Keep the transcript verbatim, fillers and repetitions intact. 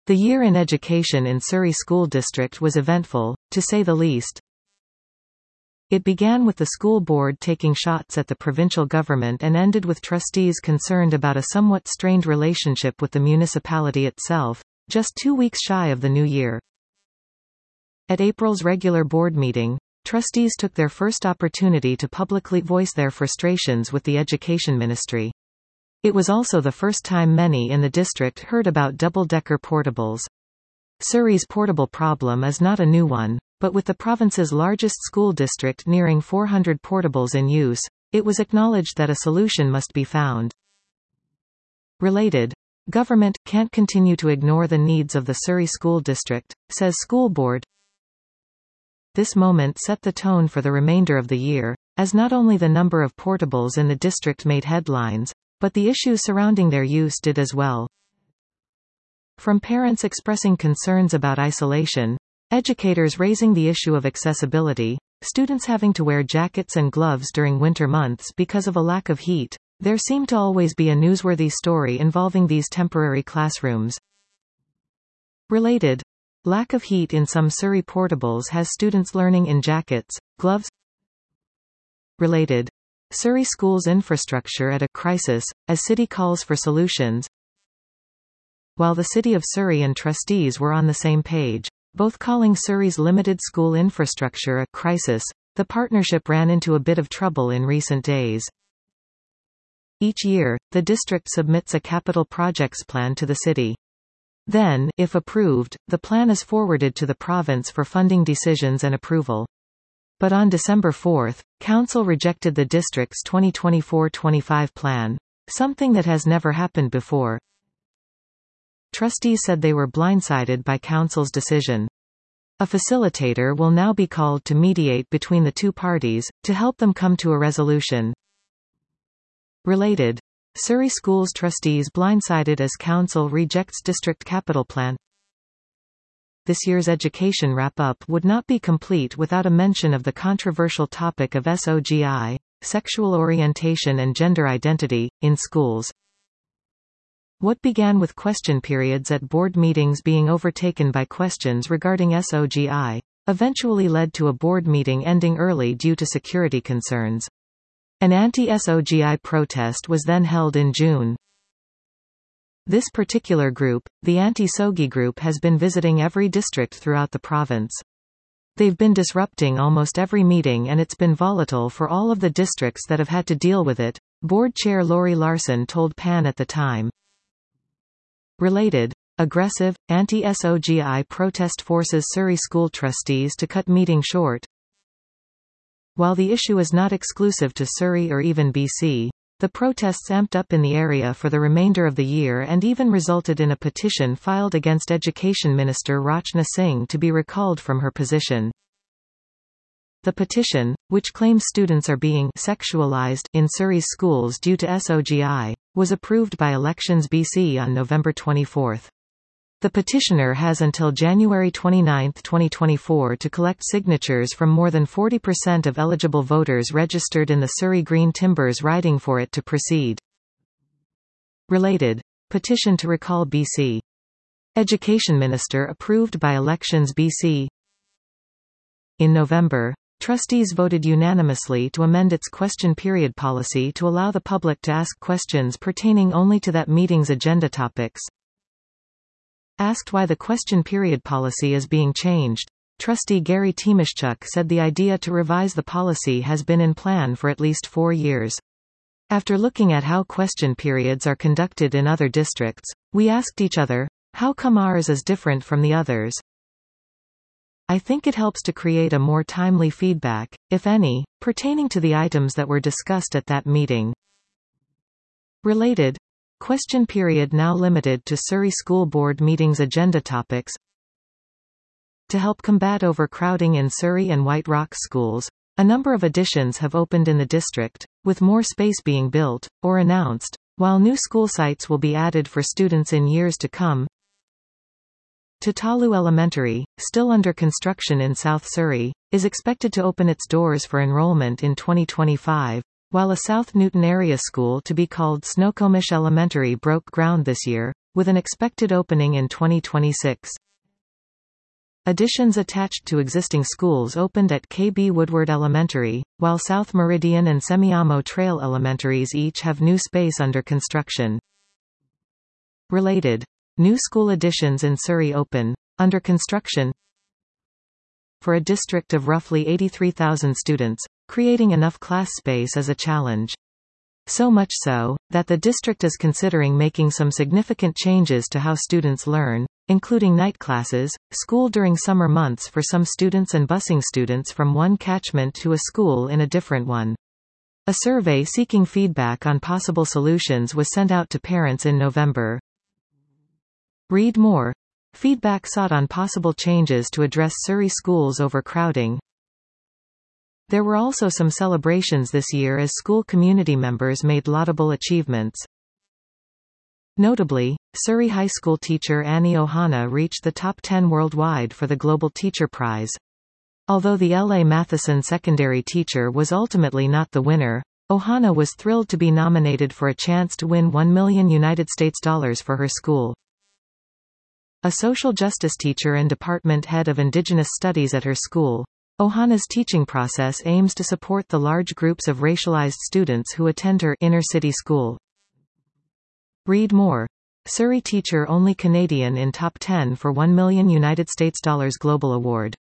The year in education in Surrey School District was eventful, to say the least. It began with the school board taking shots at the provincial government and ended with trustees concerned about a somewhat strained relationship with the municipality itself, just two weeks shy of the new year. At April's regular board meeting, trustees took their first opportunity to publicly voice their frustrations with the Education Ministry. It was also the first time many in the district heard about double-decker portables. Surrey's portable problem is not a new one, but with the province's largest school district nearing four hundred portables in use, it was acknowledged that a solution must be found. Related. Government can't continue to ignore the needs of the Surrey School District, says School Board. This moment set the tone for the remainder of the year, as not only the number of portables in the district made headlines, but the issues surrounding their use did as well. From parents expressing concerns about isolation, educators raising the issue of accessibility, students having to wear jackets and gloves during winter months because of a lack of heat, there seemed to always be a newsworthy story involving these temporary classrooms. Related. Lack of heat in some Surrey portables has students learning in jackets, gloves. Related. Surrey schools infrastructure at a crisis, as city calls for solutions. While the City of Surrey and trustees were on the same page, both calling Surrey's limited school infrastructure a crisis, the partnership ran into a bit of trouble in recent days. Each year, the district submits a capital projects plan to the city. Then, if approved, the plan is forwarded to the province for funding decisions and approval. But on December fourth, Council rejected the district's twenty twenty-four twenty-five plan, something that has never happened before. Trustees said they were blindsided by Council's decision. A facilitator will now be called to mediate between the two parties, to help them come to a resolution. Related. Surrey Schools trustees blindsided as Council rejects district capital plan. This year's education wrap-up would not be complete without a mention of the controversial topic of S O G I, sexual orientation and gender identity, in schools. What began with question periods at board meetings being overtaken by questions regarding S O G I, eventually led to a board meeting ending early due to security concerns. An anti-S O G I protest was then held in June. This particular group, the anti-S O G I group, has been visiting every district throughout the province. They've been disrupting almost every meeting and it's been volatile for all of the districts that have had to deal with it, Board Chair Laurie Larson told Pan at the time. Related. Aggressive, anti-S O G I protest forces Surrey school trustees to cut meeting short. While the issue is not exclusive to Surrey or even B C, the protests amped up in the area for the remainder of the year and even resulted in a petition filed against Education Minister Rachna Singh to be recalled from her position. The petition, which claims students are being sexualized in Surrey's schools due to S O G I, was approved by Elections B C on November twenty-fourth. The petitioner has until January twenty-ninth twenty twenty-four to collect signatures from more than forty percent of eligible voters registered in the Surrey Green Timbers riding for it to proceed. Related. Petition to recall B C. Education Minister approved by Elections B C. In November, trustees voted unanimously to amend its question period policy to allow the public to ask questions pertaining only to that meeting's agenda topics. Asked why the question period policy is being changed, Trustee Gary Timashchuk said the idea to revise the policy has been in plan for at least four years. After looking at how question periods are conducted in other districts, we asked each other, how come ours is different from the others? I think it helps to create a more timely feedback, if any, pertaining to the items that were discussed at that meeting. Related. Question period now limited to Surrey School Board meetings agenda topics. To help combat overcrowding in Surrey and White Rock schools, a number of additions have opened in the district, with more space being built, or announced, while new school sites will be added for students in years to come. Tatalu Elementary, still under construction in South Surrey, is expected to open its doors for enrollment in twenty twenty-five, while a South Newton area school to be called Snoqualmie Elementary broke ground this year, with an expected opening in twenty twenty-six. Additions attached to existing schools opened at K B Woodward Elementary, while South Meridian and Semiahmo Trail Elementaries each have new space under construction. Related. New school additions in Surrey open. Under construction. For a district of roughly eighty-three thousand students, creating enough class space is a challenge. So much so, that the district is considering making some significant changes to how students learn, including night classes, school during summer months for some students and busing students from one catchment to a school in a different one. A survey seeking feedback on possible solutions was sent out to parents in November. Read more. Feedback sought on possible changes to address Surrey schools overcrowding. There were also some celebrations this year as school community members made laudable achievements. Notably, Surrey High School teacher Annie Ohana reached the top ten worldwide for the Global Teacher Prize. Although the L A Matheson secondary teacher was ultimately not the winner, Ohana was thrilled to be nominated for a chance to win one million United States dollars for her school. A social justice teacher and department head of Indigenous Studies at her school, Ohana's teaching process aims to support the large groups of racialized students who attend her inner-city school. Read more. Surrey teacher only Canadian in top ten for one million United States dollars global award.